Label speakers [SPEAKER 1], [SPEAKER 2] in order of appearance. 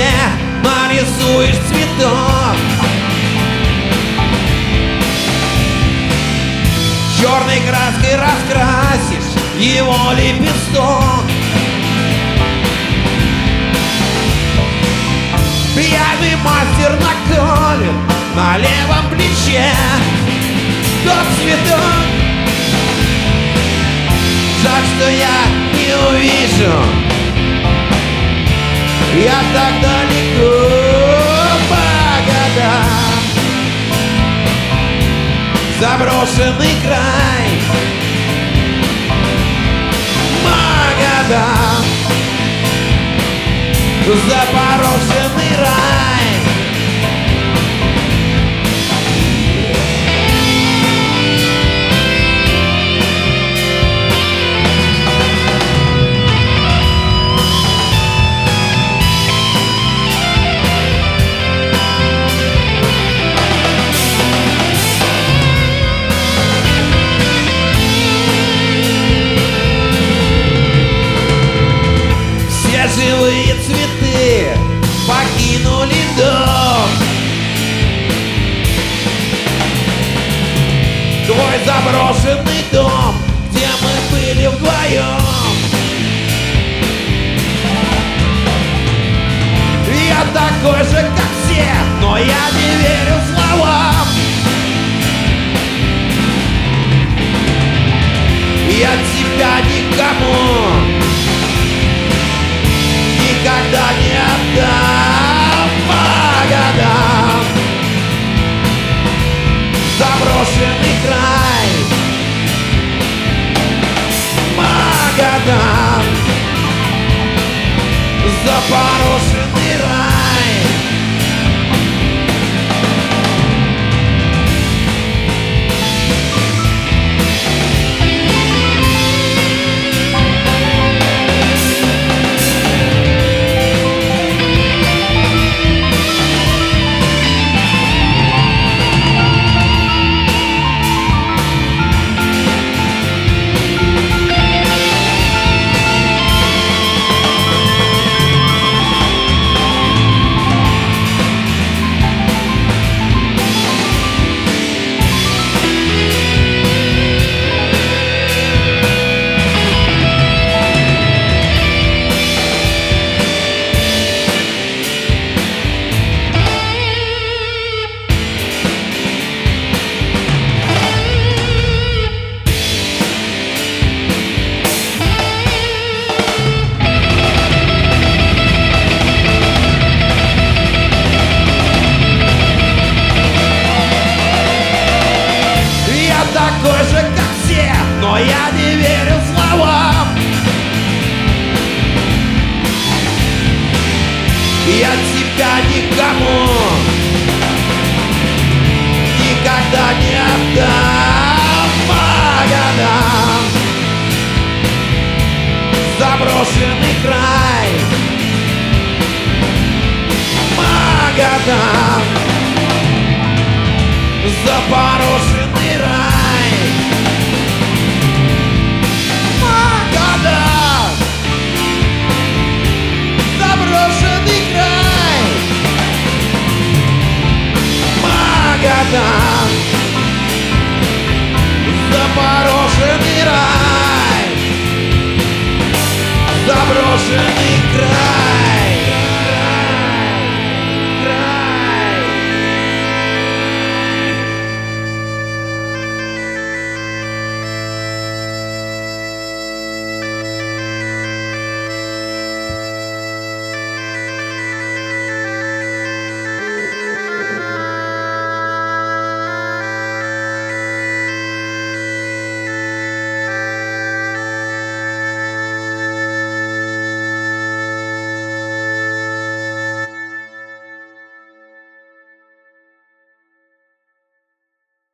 [SPEAKER 1] нарисуешь цветок, черной краской раскрасишь его лепесток. Пьяный мастер наколет на левом плече тот цветок. Жаль, что я не увижу, я так далеко по годам. Заброшенный край Магадан, заброшенный рай. Живые цветы покинули дом, твой заброшенный дом, где мы были вдвоем. Я такой же, как все, но я не верю словам. Я тебя никому никогда не отдам по годам. Заброшенный край Магадан, запорошенный рай. Такой же, как все, но я не верю словам. Я тебя никому никогда не отдам по годам. Заброшенный край Магадан, запорошенный